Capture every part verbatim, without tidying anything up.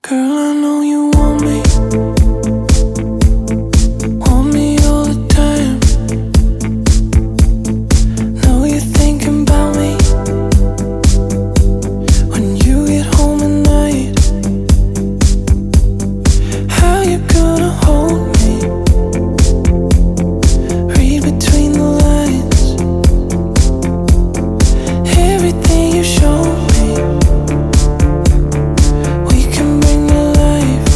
Girl, I know you want me, want me all the time. Know you're thinking about me when you get home at night. How you gonna hold me? Read between the lines. Everything you show me, we can bring to life.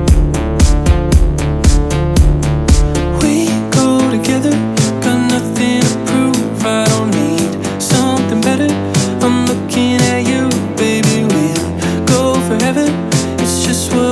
We go together, got nothing to prove. I don't need something better. I'm looking at you, baby. We'll go forever. It's just what